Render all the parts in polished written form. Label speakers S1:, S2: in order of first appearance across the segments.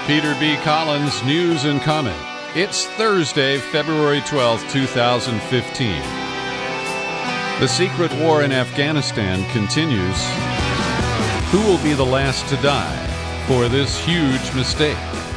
S1: Peter B. Collins, News and Comment. It's Thursday, February 12th, 2015. The secret war in Afghanistan continues. Who will be the last to die for this huge mistake?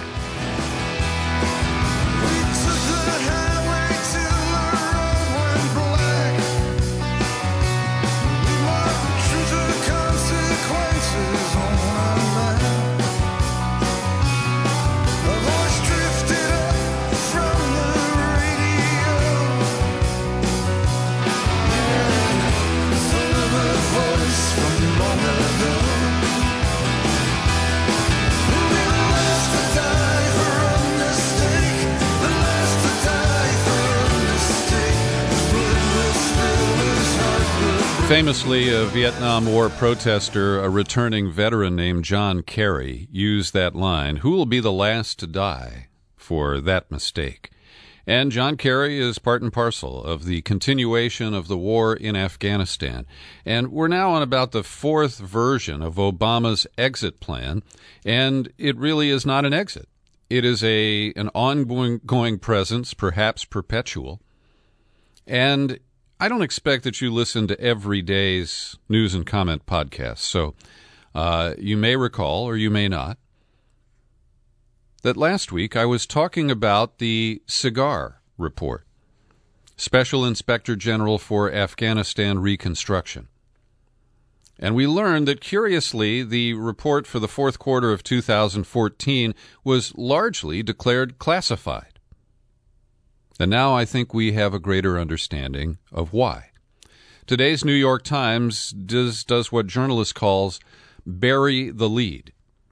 S1: Famously, a Vietnam War protester, a returning veteran named John Kerry, used that line, "Who will be the last to die for that mistake?" And John Kerry is part and parcel of the continuation of the war in Afghanistan. And we're now on about the fourth version of Obama's exit plan, and it really is not an exit. It is an ongoing presence, perhaps perpetual. And I don't expect that you listen to every day's News and Comment podcast, so you may recall, or you may not, that last week I was talking about the SIGAR report, Special Inspector General for Afghanistan Reconstruction. And we learned that, curiously, the report for the fourth quarter of 2014 was largely declared classified. And now I think we have a greater understanding of why. Today's New York Times does what journalists calls bury the lead.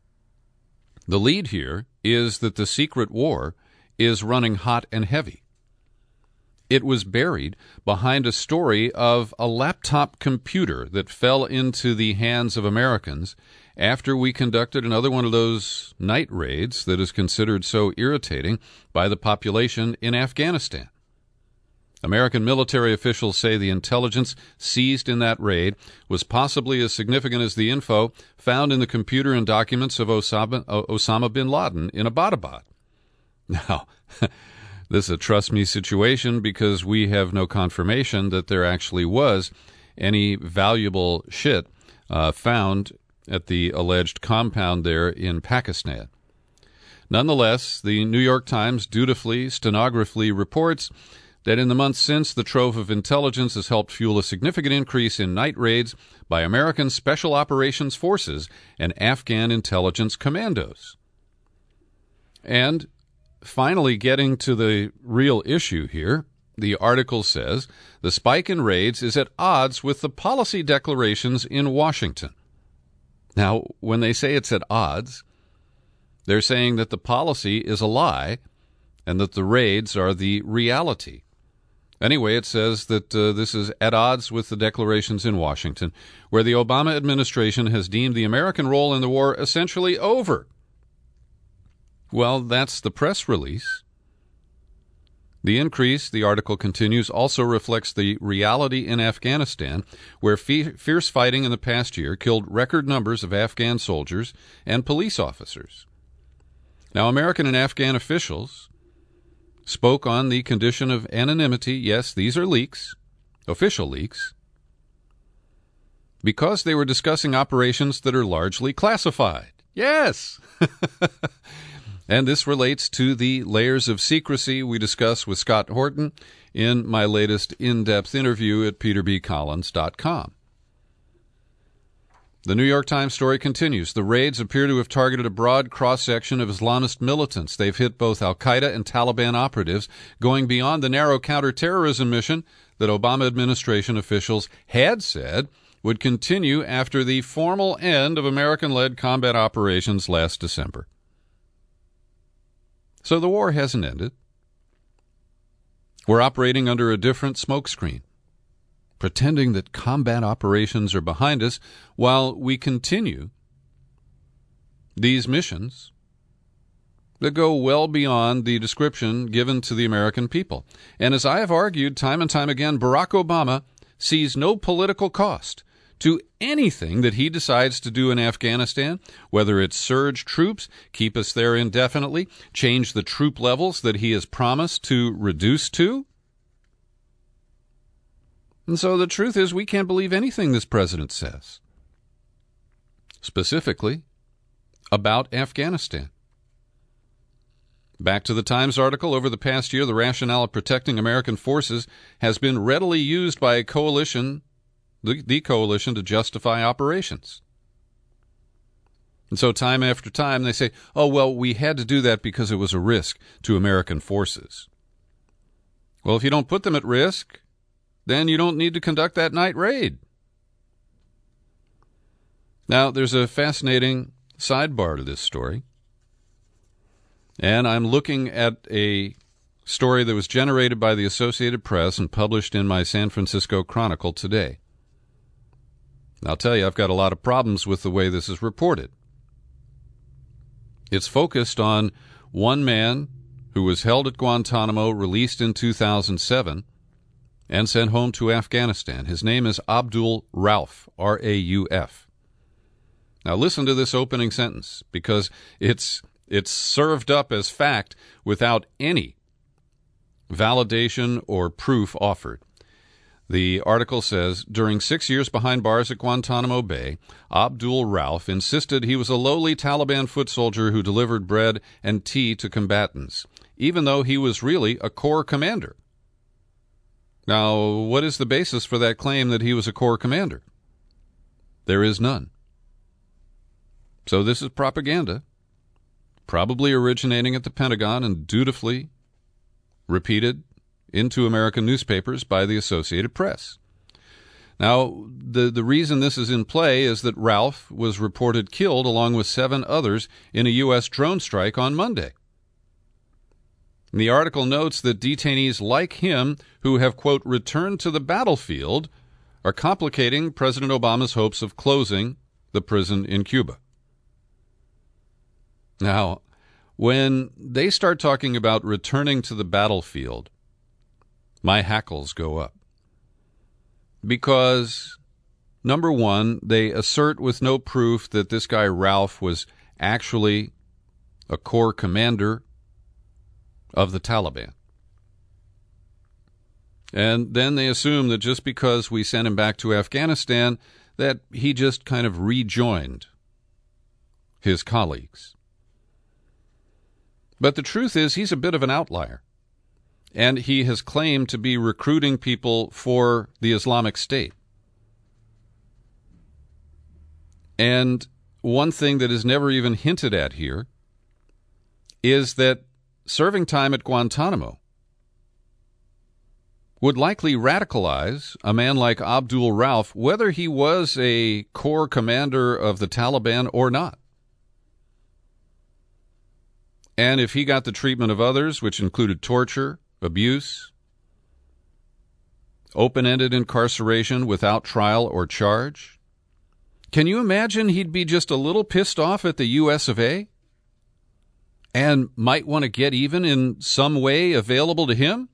S1: The lead here is that the secret war is running hot and heavy. It was buried behind a story of a laptop computer that fell into the hands of Americans after we conducted another one of those night raids that is considered so irritating by the population in Afghanistan. American military officials say the intelligence seized in that raid was possibly as significant as the info found in the computer and documents of Osama bin Laden in Abbottabad. Now, this is a trust me situation because we have no confirmation that there actually was any valuable shit found at the alleged compound there in Pakistan. Nonetheless, the New York Times dutifully, stenographically reports that in the months since, the trove of intelligence has helped fuel a significant increase in night raids by American Special Operations Forces and Afghan intelligence commandos. And finally, getting to the real issue here, the article says the spike in raids is at odds with the policy declarations in Washington. Now, when they say it's at odds, they're saying that the policy is a lie and that the raids are the reality. Anyway, it says that this is at odds with the declarations in Washington, where the Obama administration has deemed the American role in the war essentially over. Well, that's the press release. The increase, the article continues, also reflects the reality in Afghanistan, where fierce fighting in the past year killed record numbers of Afghan soldiers and police officers. Now, American and Afghan officials spoke on the condition of anonymity. Yes, these are leaks, official leaks, because they were discussing operations that are largely classified. Yes! And this relates to the layers of secrecy we discuss with Scott Horton in my latest in-depth interview at peterbcollins.com. The New York Times story continues. The raids appear to have targeted a broad cross-section of Islamist militants. They've hit both al-Qaeda and Taliban operatives, going beyond the narrow counterterrorism mission that Obama administration officials had said would continue after the formal end of American-led combat operations last December. So the war hasn't ended. We're operating under a different smokescreen, pretending that combat operations are behind us while we continue these missions that go well beyond the description given to the American people. And as I have argued time and time again, Barack Obama sees no political cost to anything that he decides to do in Afghanistan, whether it's surge troops, keep us there indefinitely, change the troop levels that he has promised to reduce to. And so the truth is we can't believe anything this president says, specifically about Afghanistan. Back to the Times article, over the past year, the rationale of protecting American forces has been readily used by a coalition, the coalition, to justify operations. And so time after time they say, oh, well, we had to do that because it was a risk to American forces. Well, if you don't put them at risk, then you don't need to conduct that night raid. Now, there's a fascinating sidebar to this story. And I'm looking at a story that was generated by the Associated Press and published in my San Francisco Chronicle today. I'll tell you, I've got a lot of problems with the way this is reported. It's focused on one man who was held at Guantanamo, released in 2007, and sent home to Afghanistan. His name is Abdul Rauf, R-A-U-F. Now listen to this opening sentence, because it's served up as fact without any validation or proof offered. The article says, during 6 years behind bars at Guantanamo Bay, Abdul Rauf insisted he was a lowly Taliban foot soldier who delivered bread and tea to combatants, even though he was really a Corps commander. Now, what is the basis for that claim that he was a Corps commander? There is none. So this is propaganda, probably originating at the Pentagon and dutifully repeated into American newspapers by the Associated Press. Now, the reason this is in play is that Rauf was reported killed along with 7 others in a U.S. drone strike on Monday. And the article notes that detainees like him who have, quote, returned to the battlefield are complicating President Obama's hopes of closing the prison in Cuba. Now, when they start talking about returning to the battlefield, my hackles go up. Because, number one, they assert with no proof that this guy Rauf was actually a Corps commander of the Taliban. And then they assume that just because we sent him back to Afghanistan, that he just kind of rejoined his colleagues. But the truth is, he's a bit of an outlier. And he has claimed to be recruiting people for the Islamic State. And one thing that is never even hinted at here is that serving time at Guantanamo would likely radicalize a man like Abdul Rauf, whether he was a Corps commander of the Taliban or not. And if he got the treatment of others, which included torture, abuse, open-ended incarceration without trial or charge, can you imagine he'd be just a little pissed off at the U.S. of A. and might want to get even in some way available to him?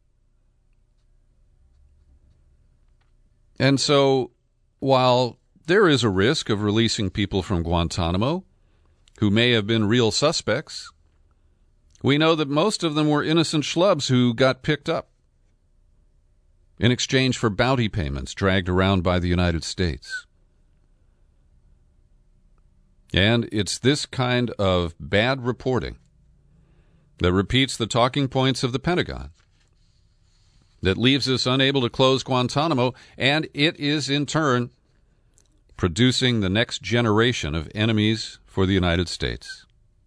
S1: And so, while there is a risk of releasing people from Guantanamo who may have been real suspects, we know that most of them were innocent schlubs who got picked up in exchange for bounty payments dragged around by the United States. And it's this kind of bad reporting that repeats the talking points of the Pentagon that leaves us unable to close Guantanamo, and it is in turn producing the next generation of enemies for the United States.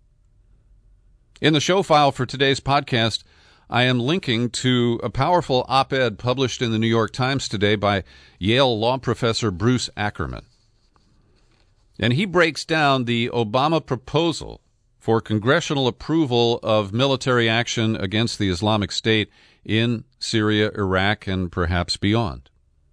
S1: In the show file for today's podcast, I am linking to a powerful op-ed published in the New York Times today by Yale law professor Bruce Ackerman. And he breaks down the Obama proposal for congressional approval of military action against the Islamic State in Syria, Iraq, and perhaps beyond.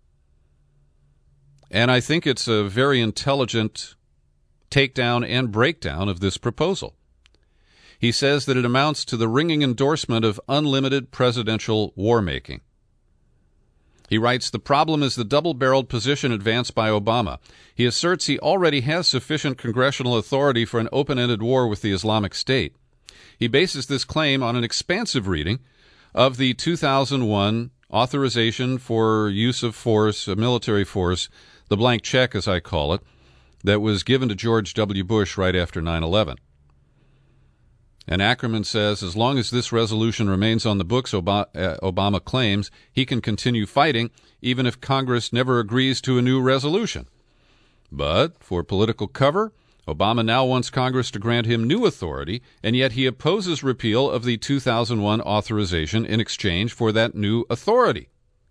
S1: And I think it's a very intelligent takedown and breakdown of this proposal. He says that it amounts to the ringing endorsement of unlimited presidential war-making. He writes, the problem is the double-barreled position advanced by Obama. He asserts he already has sufficient congressional authority for an open-ended war with the Islamic State. He bases this claim on an expansive reading of the 2001 authorization for use of force, military force, the blank check, as I call it, that was given to George W. Bush right after 9/11. And Ackerman says, as long as this resolution remains on the books, Obama claims he can continue fighting even if Congress never agrees to a new resolution. But for political cover, Obama now wants Congress to grant him new authority, and yet he opposes repeal of the 2001 authorization in exchange for that new authority.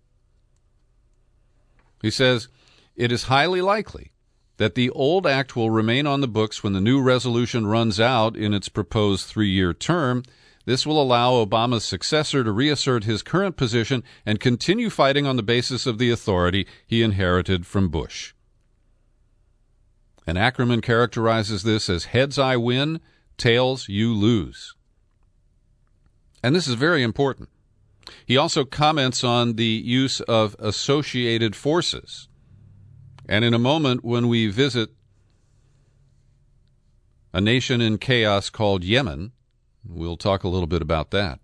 S1: He says, it is highly likely that the old act will remain on the books when the new resolution runs out in its proposed 3-year term. This will allow Obama's successor to reassert his current position and continue fighting on the basis of the authority he inherited from Bush. And Ackerman characterizes this as heads I win, tails you lose. And this is very important. He also comments on the use of associated forces. And in a moment, when we visit a nation in chaos called Yemen, we'll talk a little bit about that.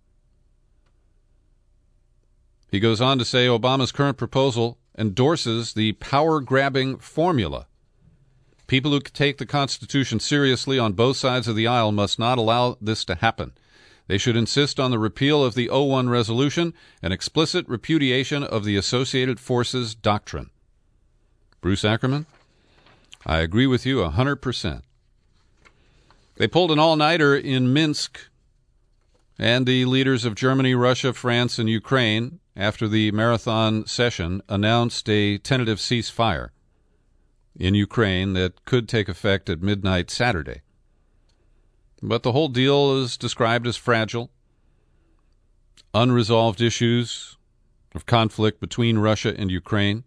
S1: He goes on to say Obama's current proposal endorses the power-grabbing formula. People who take the Constitution seriously on both sides of the aisle must not allow this to happen. They should insist on the repeal of the 01 resolution and explicit repudiation of the associated forces doctrine. Bruce Ackerman, I agree with you 100%. They pulled an all-nighter in Minsk, and the leaders of Germany, Russia, France, and Ukraine, after the marathon session, announced a tentative ceasefire in Ukraine that could take effect at midnight Saturday. But the whole deal is described as fragile. Unresolved issues of conflict between Russia and Ukraine.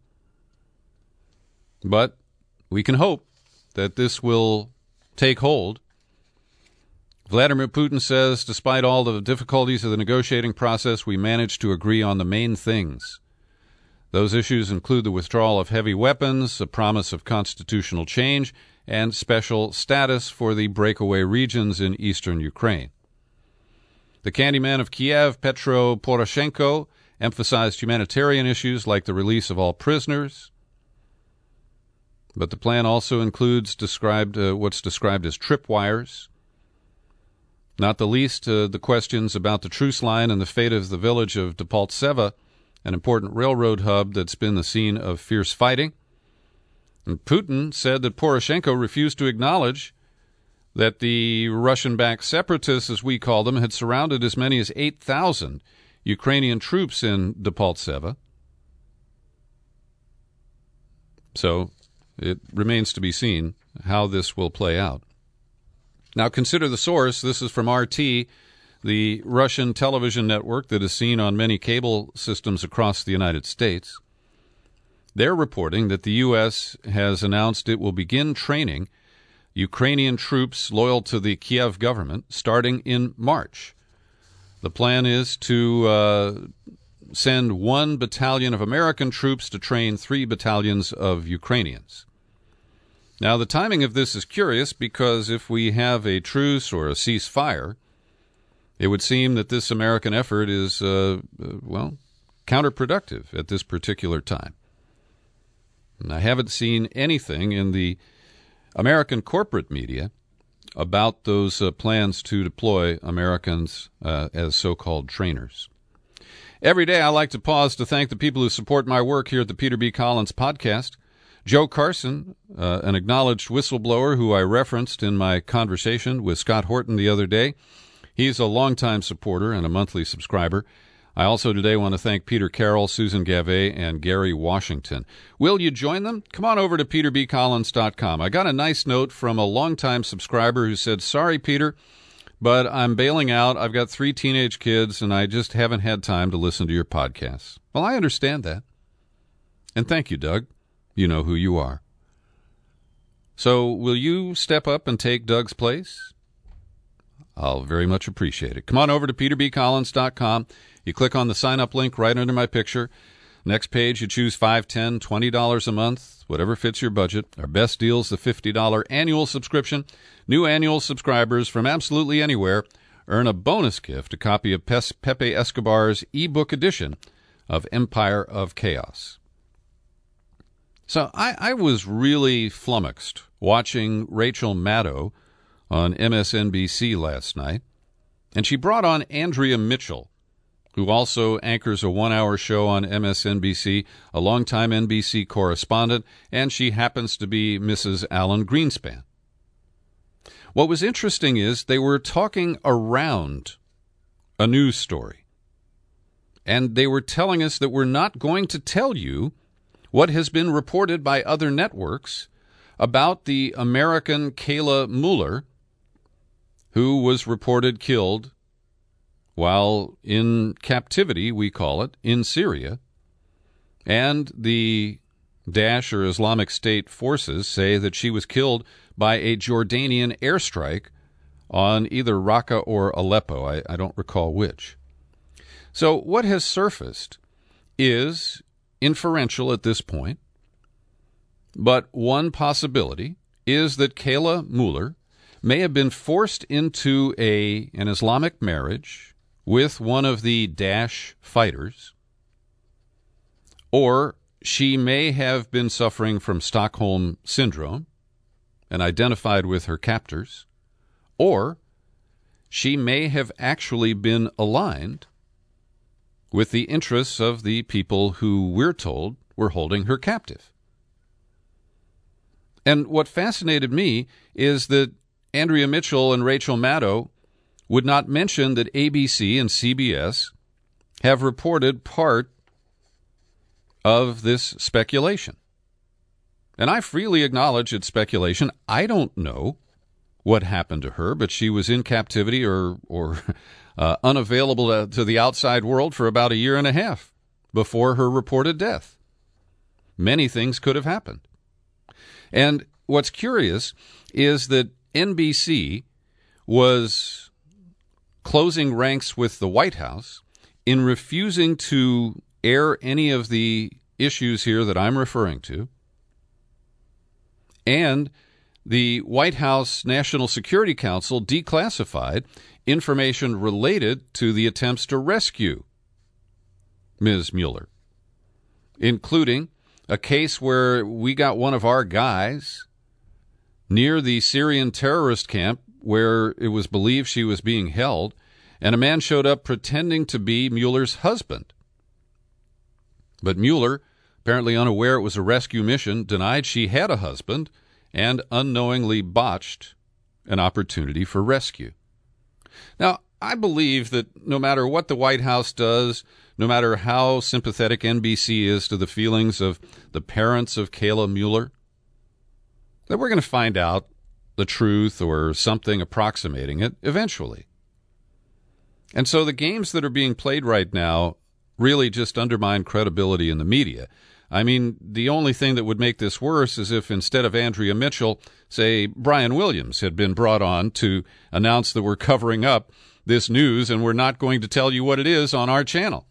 S1: But we can hope that this will take hold. Vladimir Putin says, despite all the difficulties of the negotiating process, we managed to agree on the main things. Those issues include the withdrawal of heavy weapons, a promise of constitutional change, and special status for the breakaway regions in eastern Ukraine. The Candyman of Kiev, Petro Poroshenko, emphasized humanitarian issues like the release of all prisoners. But the plan also includes what's described as tripwires, not the least the questions about the truce line and the fate of the village of Debaltseve, an important railroad hub that's been the scene of fierce fighting. And Putin said that Poroshenko refused to acknowledge that the Russian-backed separatists, as we call them, had surrounded as many as 8,000 Ukrainian troops in Debaltseve. So it remains to be seen how this will play out. Now consider the source. This is from RT, the Russian television network that is seen on many cable systems across the United States. They're reporting that the U.S. has announced it will begin training Ukrainian troops loyal to the Kiev government starting in March. The plan is to send 1 battalion of American troops to train 3 battalions of Ukrainians. Now, the timing of this is curious because if we have a truce or a ceasefire, it would seem that this American effort is, counterproductive at this particular time. And I haven't seen anything in the American corporate media about those plans to deploy Americans as so-called trainers. Every day I like to pause to thank the people who support my work here at the Peter B. Collins Podcast. Joe Carson, an acknowledged whistleblower who I referenced in my conversation with Scott Horton the other day. He's a longtime supporter and a monthly subscriber. I also today want to thank Peter Carroll, Susan Gavet, and Gary Washington. Will you join them? Come on over to peterbcollins.com. I got a nice note from a longtime subscriber who said, sorry, Peter, but I'm bailing out. I've got 3 teenage kids, and I just haven't had time to listen to your podcasts. Well, I understand that. And thank you, Doug. You know who you are. So will you step up and take Doug's place? I'll very much appreciate it. Come on over to peterbcollins.com. You click on the sign-up link right under my picture. Next page, you choose $5, $10, $20 a month, whatever fits your budget. Our best deal is the $50 annual subscription. New annual subscribers from absolutely anywhere earn a bonus gift, a copy of Pepe Escobar's ebook edition of Empire of Chaos. So I was really flummoxed watching Rachel Maddow on MSNBC last night, and she brought on Andrea Mitchell, who also anchors a one-hour show on MSNBC, a longtime NBC correspondent, and she happens to be Mrs. Alan Greenspan. What was interesting is they were talking around a news story, and they were telling us that we're not going to tell you what has been reported by other networks about the American Kayla Mueller, who was reported killed while in captivity, we call it, in Syria, and the Daesh or Islamic State forces say that she was killed by a Jordanian airstrike on either Raqqa or Aleppo. I don't recall which. So what has surfaced is inferential at this point, but one possibility is that Kayla Mueller may have been forced into an Islamic marriage with one of the Daesh fighters, or she may have been suffering from Stockholm Syndrome and identified with her captors, or she may have actually been aligned with the interests of the people who we're told were holding her captive. And what fascinated me is that Andrea Mitchell and Rachel Maddow would not mention that ABC and CBS have reported part of this speculation. And I freely acknowledge it's speculation. I don't know what happened to her, but she was in captivity or unavailable to the outside world for about a year and a half before her reported death. Many things could have happened. And what's curious is that NBC was closing ranks with the White House in refusing to air any of the issues here that I'm referring to. And the White House National Security Council declassified information related to the attempts to rescue Ms. Mueller, including a case where we got one of our guys near the Syrian terrorist camp where it was believed she was being held, and a man showed up pretending to be Mueller's husband. But Mueller, apparently unaware it was a rescue mission, denied she had a husband and unknowingly botched an opportunity for rescue. Now, I believe that no matter what the White House does, no matter how sympathetic NBC is to the feelings of the parents of Kayla Mueller, that we're going to find out the truth or something approximating it eventually. And so the games that are being played right now really just undermine credibility in the media. I mean, the only thing that would make this worse is if instead of Andrea Mitchell, say, Brian Williams had been brought on to announce that we're covering up this news and we're not going to tell you what it is on our channel.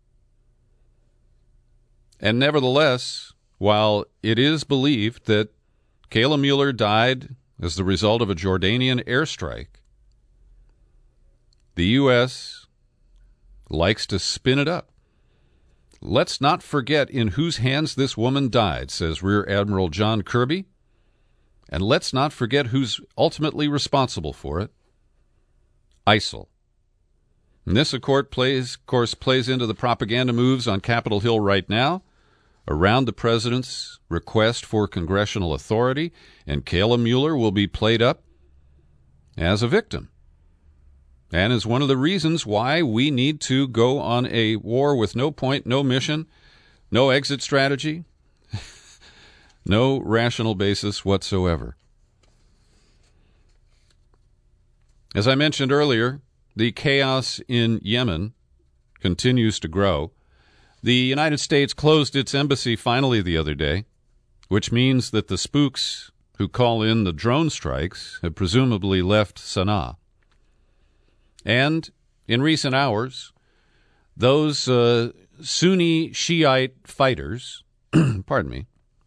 S1: And nevertheless, while it is believed that Kayla Mueller died as the result of a Jordanian airstrike, the U.S. likes to spin it up. Let's not forget in whose hands this woman died, says Rear Admiral John Kirby. And let's not forget who's ultimately responsible for it. ISIL. And this, of course, plays into the propaganda moves on Capitol Hill right now around the president's request for congressional authority, and Kayla Mueller will be played up as a victim. And is one of the reasons why we need to go on a war with no point, no mission, no exit strategy, no rational basis whatsoever. As I mentioned earlier, the chaos in Yemen continues to grow. The United States closed its embassy finally the other day, which means that the spooks who call in the drone strikes have presumably left Sana'a. And in recent hours, those Sunni Shiite fighters, pardon me,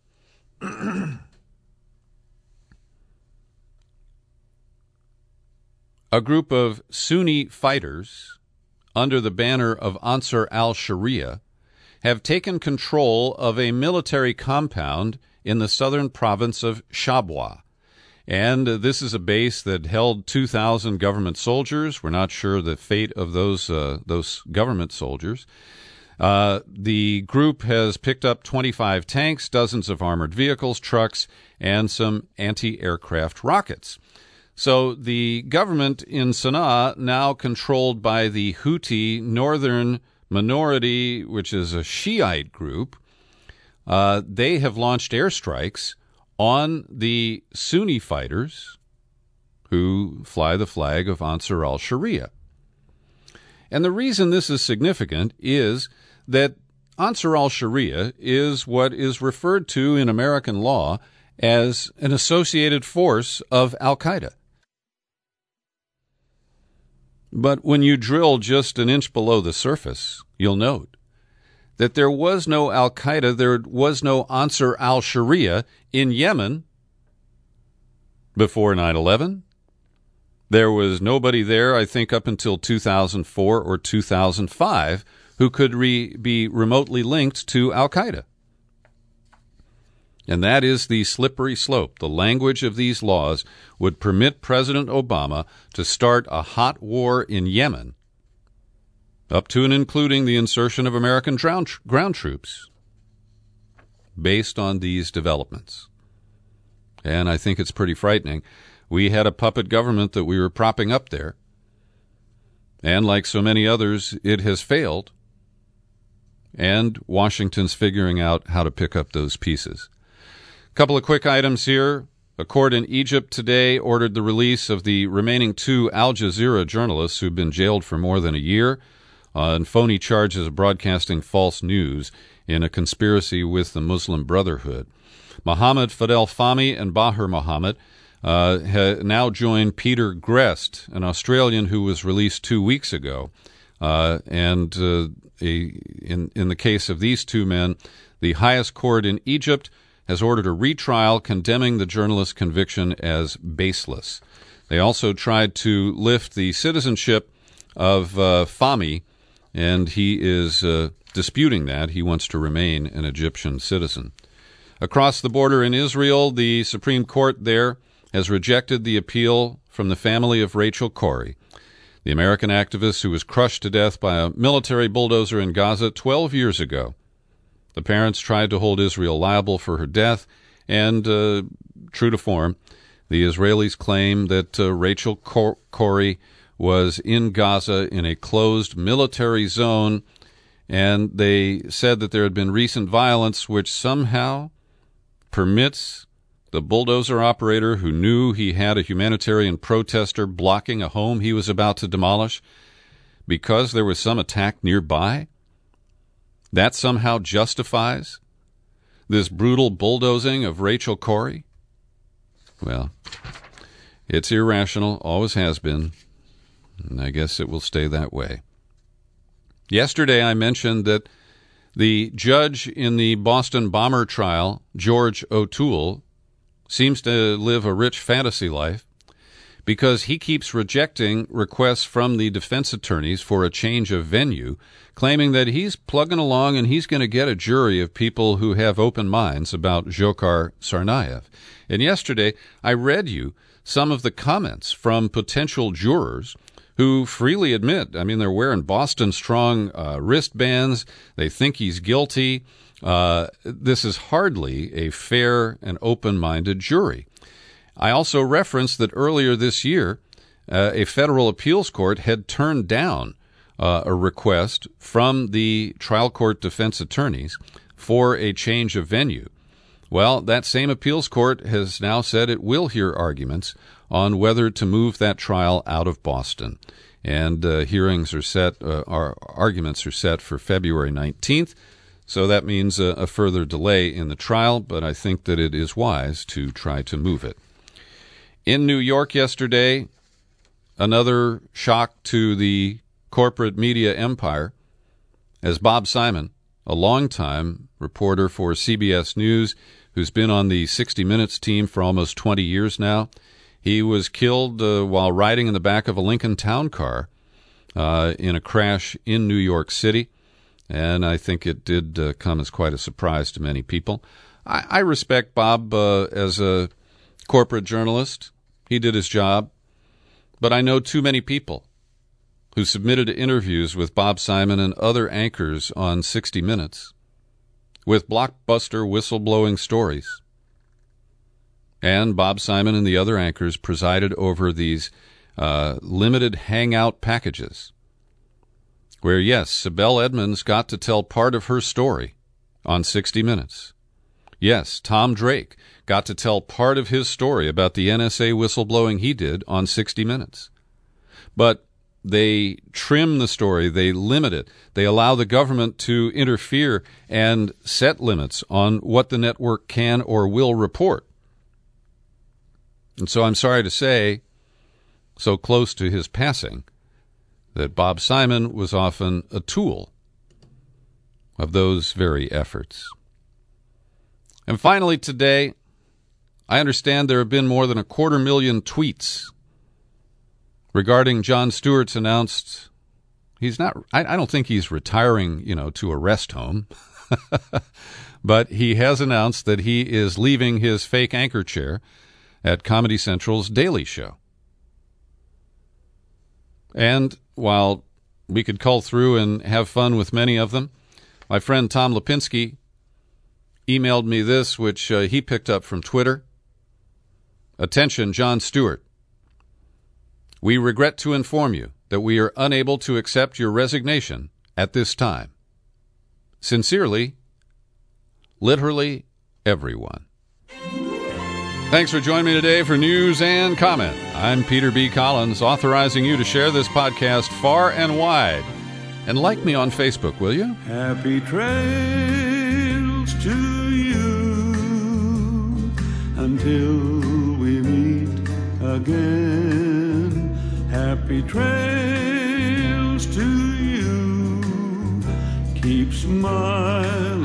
S1: a group of Sunni fighters under the banner of Ansar al-Sharia have taken control of a military compound in the southern province of Shabwa. And this is a base that held 2,000 government soldiers. We're not sure the fate of those government soldiers. The group has picked up 25 tanks, dozens of armored vehicles, trucks, and some anti-aircraft rockets. So the government in Sana'a, now controlled by the Houthi Northern Minority, which is a Shiite group, they have launched airstrikes on the Sunni fighters who fly the flag of Ansar al-Sharia. And the reason this is significant is that Ansar al-Sharia is what is referred to in American law as an associated force of al-Qaeda. But when you drill just an inch below the surface, you'll note that there was no al-Qaeda, there was no Ansar al-Sharia in Yemen before 9/11. There was nobody there, I think, up until 2004 or 2005 who could be remotely linked to al-Qaeda. And that is the slippery slope. The language of these laws would permit President Obama to start a hot war in Yemen, up to and including the insertion of American ground troops, based on these developments. And I think it's pretty frightening. We had a puppet government that we were propping up there, and like so many others, it has failed, and Washington's figuring out how to pick up those pieces. Couple of quick items here. A court in Egypt today ordered the release of the remaining 2 Al Jazeera journalists who've been jailed for more than a year on phony charges of broadcasting false news in a conspiracy with the Muslim Brotherhood. Mohammed Fadel Fahmy and Bahir Mohammed now join Peter Grest, an Australian who was released 2 weeks ago. In the case of these 2 men, the highest court in Egypt has ordered a retrial condemning the journalist's conviction as baseless. They also tried to lift the citizenship of Fahmy, and he is disputing that. He wants to remain an Egyptian citizen. Across the border in Israel, the Supreme Court there has rejected the appeal from the family of Rachel Corrie, the American activist who was crushed to death by a military bulldozer in Gaza 12 years ago. The parents tried to hold Israel liable for her death, and true to form, the Israelis claim that Rachel Corrie was in Gaza in a closed military zone, and they said that there had been recent violence which somehow permits the bulldozer operator who knew he had a humanitarian protester blocking a home he was about to demolish because there was some attack nearby. That somehow justifies this brutal bulldozing of Rachel Corrie? Well, it's irrational, always has been, and I guess it will stay that way. Yesterday I mentioned that the judge in the Boston bomber trial, George O'Toole, seems to live a rich fantasy life because he keeps rejecting requests from the defense attorneys for a change of venue, claiming that he's plugging along and he's going to get a jury of people who have open minds about Dzhokhar Tsarnaev. And yesterday, I read you some of the comments from potential jurors who freely admit, they're wearing Boston Strong wristbands, they think he's guilty. This is hardly a fair and open-minded jury. I also referenced that earlier this year, a federal appeals court had turned down a request from the trial court defense attorneys for a change of venue. Well, that same appeals court has now said it will hear arguments on whether to move that trial out of Boston. And arguments are set for February 19th. So that means a further delay in the trial, but I think that it is wise to try to move it. In New York yesterday, another shock to the corporate media empire as Bob Simon, a longtime reporter for CBS News, who's been on the 60 Minutes team for almost 20 years now. He was killed while riding in the back of a Lincoln Town Car in a crash in New York City, and I think it did come as quite a surprise to many people. I respect Bob as a corporate journalist. He did his job, but I know too many people who submitted interviews with Bob Simon and other anchors on 60 Minutes with blockbuster whistleblowing stories. And Bob Simon and the other anchors presided over these limited hangout packages where, yes, Sibel Edmonds got to tell part of her story on 60 Minutes. Yes, Tom Drake got to tell part of his story about the NSA whistleblowing he did on 60 Minutes. But they trim the story, they limit it, they allow the government to interfere and set limits on what the network can or will report. And so I'm sorry to say, so close to his passing, that Bob Simon was often a tool of those very efforts. And finally today, I understand there have been more than 250,000 tweets regarding Jon Stewart's announced he's not, I don't think he's retiring, to a rest home, but he has announced that he is leaving his fake anchor chair at Comedy Central's Daily Show. And while we could cull through and have fun with many of them, my friend Tom Lipinski emailed me this, which he picked up from Twitter. Attention, Jon Stewart. We regret to inform you that we are unable to accept your resignation at this time. Sincerely, literally everyone. Thanks for joining me today for News and Comment. I'm Peter B. Collins, authorizing you to share this podcast far and wide. And like me on Facebook, will you?
S2: Happy trails to you until we meet again. Happy trails to you. Keep smiling.